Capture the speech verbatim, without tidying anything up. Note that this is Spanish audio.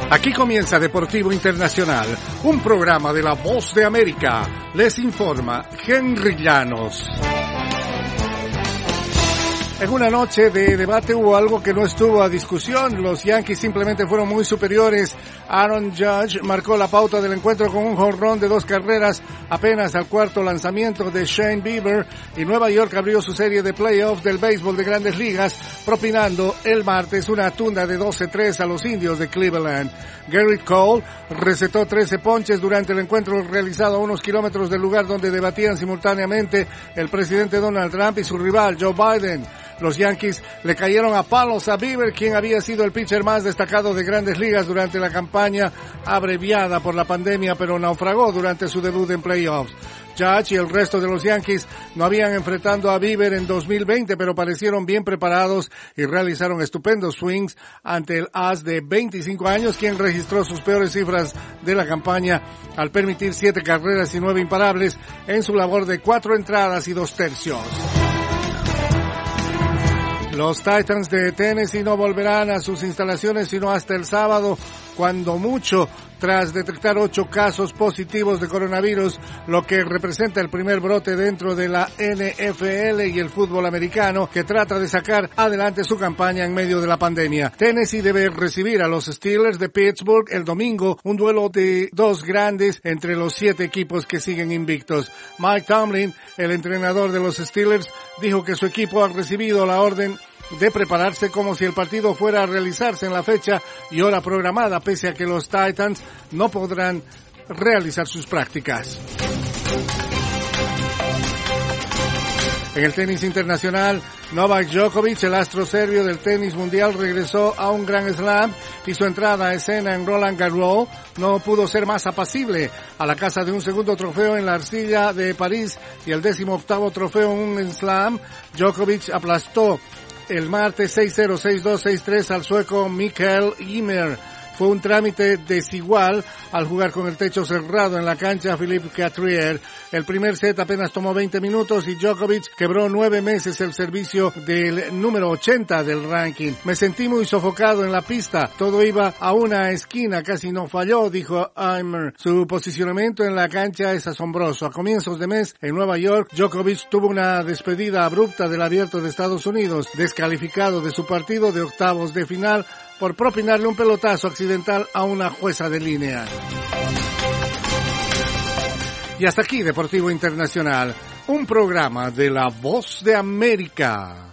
Aquí comienza Deportivo Internacional, un programa de La Voz de América. Les informa Henry Llanos. En una noche de debate hubo algo que no estuvo a discusión. Los Yankees simplemente fueron muy superiores. Aaron Judge marcó la pauta del encuentro con un jonrón de dos carreras apenas al cuarto lanzamiento de Shane Bieber, y Nueva York abrió su serie de playoffs del béisbol de Grandes Ligas, propinando el martes una tunda de doce tres a los Indios de Cleveland. Garrett Cole recetó trece ponches durante el encuentro realizado a unos kilómetros del lugar donde debatían simultáneamente el presidente Donald Trump y su rival Joe Biden. Los Yankees le cayeron a palos a Bieber, quien había sido el pitcher más destacado de Grandes Ligas durante la campaña abreviada por la pandemia, pero naufragó durante su debut en playoffs. Judge y el resto de los Yankees no habían enfrentado a Bieber en dos mil veinte, pero parecieron bien preparados y realizaron estupendos swings ante el as de veinticinco años, quien registró sus peores cifras de la campaña al permitir siete carreras y nueve imparables en su labor de cuatro entradas y dos tercios. Los Titans de Tennessee no volverán a sus instalaciones sino hasta el sábado, cuando mucho, tras detectar ocho casos positivos de coronavirus, lo que representa el primer brote dentro de la N F L y el fútbol americano, que trata de sacar adelante su campaña en medio de la pandemia. Tennessee debe recibir a los Steelers de Pittsburgh el domingo, un duelo de dos grandes entre los siete equipos que siguen invictos. Mike Tomlin, el entrenador de los Steelers, dijo que su equipo ha recibido la orden de prepararse como si el partido fuera a realizarse en la fecha y hora programada, pese a que los Titans no podrán realizar sus prácticas. En el tenis internacional, Novak Djokovic, el astro serbio del tenis mundial, regresó a un Grand Slam y su entrada a escena en Roland Garros no pudo ser más apacible. A la casa de un segundo trofeo en la arcilla de París y el décimo octavo trofeo en un Slam, Djokovic aplastó el martes seis cero, seis dos, seis tres al sueco Mikael Ymer. Fue un trámite desigual al jugar con el techo cerrado en la cancha Philippe Chatrier. El primer set apenas tomó veinte minutos y Djokovic quebró nueve meses el servicio del número ochenta del ranking. Me sentí muy sofocado en la pista. Todo iba a una esquina, casi no falló, dijo Ymer. Su posicionamiento en la cancha es asombroso. A comienzos de mes, en Nueva York, Djokovic tuvo una despedida abrupta del Abierto de Estados Unidos, descalificado de su partido de octavos de final por propinarle un pelotazo accidental a una jueza de línea. Y hasta aquí Deportivo Internacional, un programa de La Voz de América.